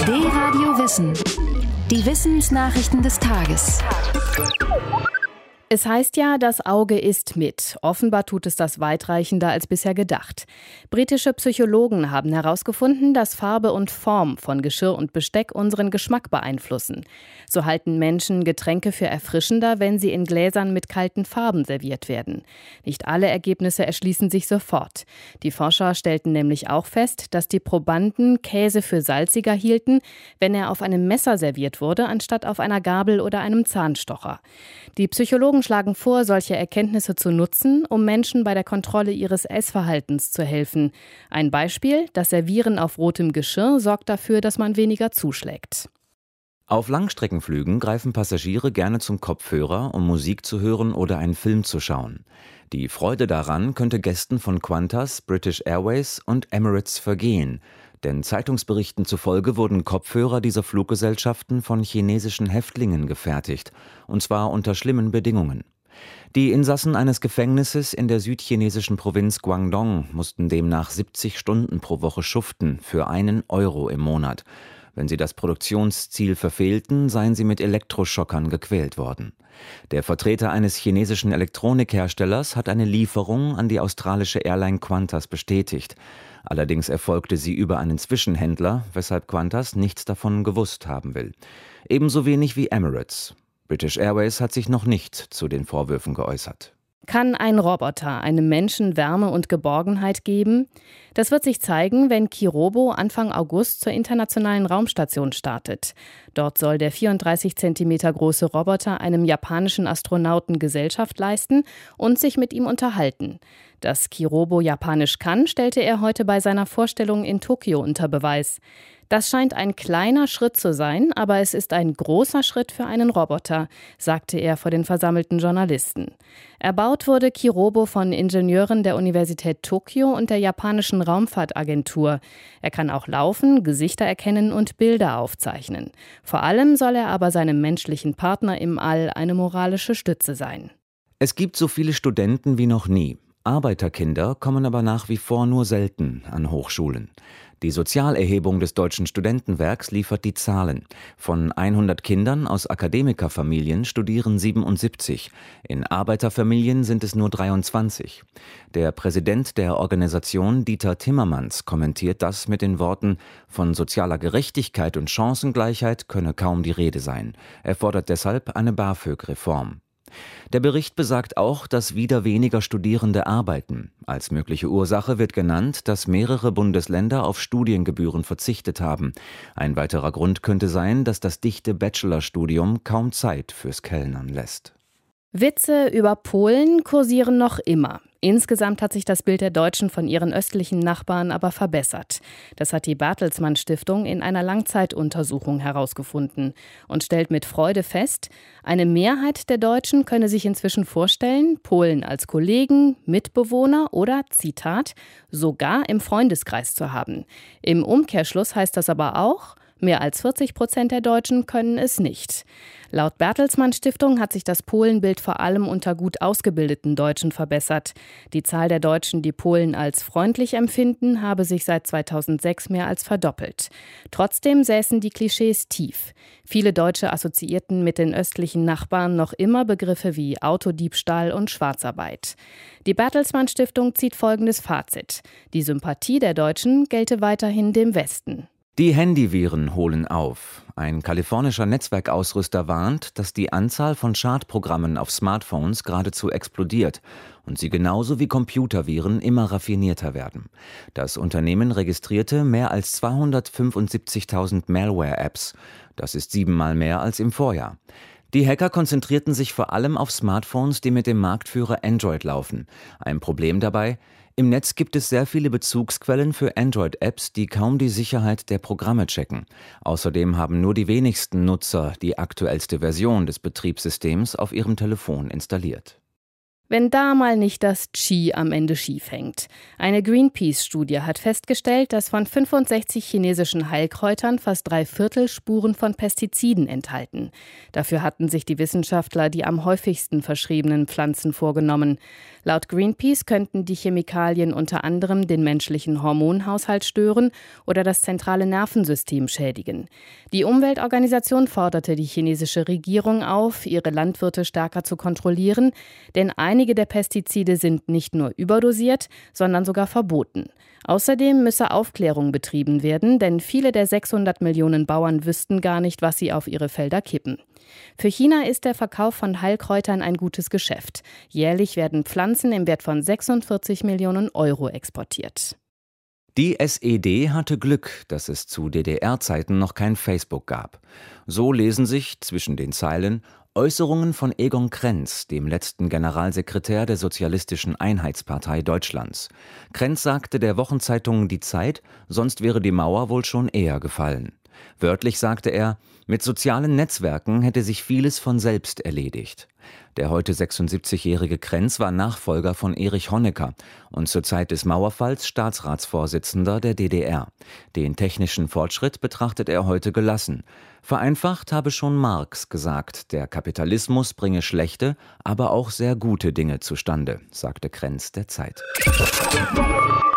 D-Radio Wissen. Die Wissensnachrichten des Tages. Es heißt ja, das Auge isst mit. Offenbar tut es das weitreichender als bisher gedacht. Britische Psychologen haben herausgefunden, dass Farbe und Form von Geschirr und Besteck unseren Geschmack beeinflussen. So halten Menschen Getränke für erfrischender, wenn sie in Gläsern mit kalten Farben serviert werden. Nicht alle Ergebnisse erschließen sich sofort. Die Forscher stellten nämlich auch fest, dass die Probanden Käse für salziger hielten, wenn er auf einem Messer serviert wurde, anstatt auf einer Gabel oder einem Zahnstocher. Die Psychologen schlagen vor, solche Erkenntnisse zu nutzen, um Menschen bei der Kontrolle ihres Essverhaltens zu helfen. Ein Beispiel: Das Servieren auf rotem Geschirr sorgt dafür, dass man weniger zuschlägt. Auf Langstreckenflügen greifen Passagiere gerne zum Kopfhörer, um Musik zu hören oder einen Film zu schauen. Die Freude daran könnte Gästen von Qantas, British Airways und Emirates vergehen. Denn Zeitungsberichten zufolge wurden Kopfhörer dieser Fluggesellschaften von chinesischen Häftlingen gefertigt, und zwar unter schlimmen Bedingungen. Die Insassen eines Gefängnisses in der südchinesischen Provinz Guangdong mussten demnach 70 Stunden pro Woche schuften für €1 im Monat. Wenn sie das Produktionsziel verfehlten, seien sie mit Elektroschockern gequält worden. Der Vertreter eines chinesischen Elektronikherstellers hat eine Lieferung an die australische Airline Qantas bestätigt. Allerdings erfolgte sie über einen Zwischenhändler, weshalb Qantas nichts davon gewusst haben will. Ebenso wenig wie Emirates. British Airways hat sich noch nicht zu den Vorwürfen geäußert. Kann ein Roboter einem Menschen Wärme und Geborgenheit geben? Das wird sich zeigen, wenn Kirobo Anfang August zur internationalen Raumstation startet. Dort soll der 34 Zentimeter große Roboter einem japanischen Astronauten Gesellschaft leisten und sich mit ihm unterhalten. Dass Kirobo Japanisch kann, stellte er heute bei seiner Vorstellung in Tokio unter Beweis. Das scheint ein kleiner Schritt zu sein, aber es ist ein großer Schritt für einen Roboter, sagte er vor den versammelten Journalisten. Erbaut wurde Kirobo von Ingenieuren der Universität Tokio und der japanischen Raumfahrtagentur. Er kann auch laufen, Gesichter erkennen und Bilder aufzeichnen. Vor allem soll er aber seinem menschlichen Partner im All eine moralische Stütze sein. Es gibt so viele Studenten wie noch nie. Arbeiterkinder kommen aber nach wie vor nur selten an Hochschulen. Die Sozialerhebung des Deutschen Studentenwerks liefert die Zahlen. Von 100 Kindern aus Akademikerfamilien studieren 77. In Arbeiterfamilien sind es nur 23. Der Präsident der Organisation, Dieter Timmermans, kommentiert das mit den Worten: Von sozialer Gerechtigkeit und Chancengleichheit könne kaum die Rede sein. Er fordert deshalb eine BAföG-Reform. Der Bericht besagt auch, dass wieder weniger Studierende arbeiten. Als mögliche Ursache wird genannt, dass mehrere Bundesländer auf Studiengebühren verzichtet haben. Ein weiterer Grund könnte sein, dass das dichte Bachelorstudium kaum Zeit fürs Kellnern lässt. Witze über Polen kursieren noch immer. Insgesamt hat sich das Bild der Deutschen von ihren östlichen Nachbarn aber verbessert. Das hat die Bertelsmann Stiftung in einer Langzeituntersuchung herausgefunden und stellt mit Freude fest, eine Mehrheit der Deutschen könne sich inzwischen vorstellen, Polen als Kollegen, Mitbewohner oder, Zitat, sogar im Freundeskreis zu haben. Im Umkehrschluss heißt das aber auch, mehr als 40% der Deutschen können es nicht. Laut Bertelsmann Stiftung hat sich das Polenbild vor allem unter gut ausgebildeten Deutschen verbessert. Die Zahl der Deutschen, die Polen als freundlich empfinden, habe sich seit 2006 mehr als verdoppelt. Trotzdem säßen die Klischees tief. Viele Deutsche assoziierten mit den östlichen Nachbarn noch immer Begriffe wie Autodiebstahl und Schwarzarbeit. Die Bertelsmann Stiftung zieht folgendes Fazit: Die Sympathie der Deutschen gelte weiterhin dem Westen. Die Handyviren holen auf. Ein kalifornischer Netzwerkausrüster warnt, dass die Anzahl von Schadprogrammen auf Smartphones geradezu explodiert und sie genauso wie Computerviren immer raffinierter werden. Das Unternehmen registrierte mehr als 275.000 Malware-Apps. Das ist 7-mal mehr als im Vorjahr. Die Hacker konzentrierten sich vor allem auf Smartphones, die mit dem Marktführer Android laufen. Ein Problem dabei: Im Netz gibt es sehr viele Bezugsquellen für Android-Apps, die kaum die Sicherheit der Programme checken. Außerdem haben nur die wenigsten Nutzer die aktuellste Version des Betriebssystems auf ihrem Telefon installiert. Wenn da mal nicht das Qi am Ende schief hängt. Eine Greenpeace-Studie hat festgestellt, dass von 65 chinesischen Heilkräutern fast 3/4 Spuren von Pestiziden enthalten. Dafür hatten sich die Wissenschaftler die am häufigsten verschriebenen Pflanzen vorgenommen. Laut Greenpeace könnten die Chemikalien unter anderem den menschlichen Hormonhaushalt stören oder das zentrale Nervensystem schädigen. Die Umweltorganisation forderte die chinesische Regierung auf, ihre Landwirte stärker zu kontrollieren, denn einige der Pestizide sind nicht nur überdosiert, sondern sogar verboten. Außerdem müsse Aufklärung betrieben werden, denn viele der 600 Millionen Bauern wüssten gar nicht, was sie auf ihre Felder kippen. Für China ist der Verkauf von Heilkräutern ein gutes Geschäft. Jährlich werden Pflanzen im Wert von 46 Millionen Euro exportiert. Die SED hatte Glück, dass es zu DDR-Zeiten noch kein Facebook gab. So lesen sich zwischen den Zeilen Äußerungen von Egon Krenz, dem letzten Generalsekretär der Sozialistischen Einheitspartei Deutschlands. Krenz sagte der Wochenzeitung Die Zeit, sonst wäre die Mauer wohl schon eher gefallen. Wörtlich sagte er, mit sozialen Netzwerken hätte sich vieles von selbst erledigt. Der heute 76-jährige Krenz war Nachfolger von Erich Honecker und zur Zeit des Mauerfalls Staatsratsvorsitzender der DDR. Den technischen Fortschritt betrachtet er heute gelassen. Vereinfacht habe schon Marx gesagt, der Kapitalismus bringe schlechte, aber auch sehr gute Dinge zustande, sagte Krenz der Zeit.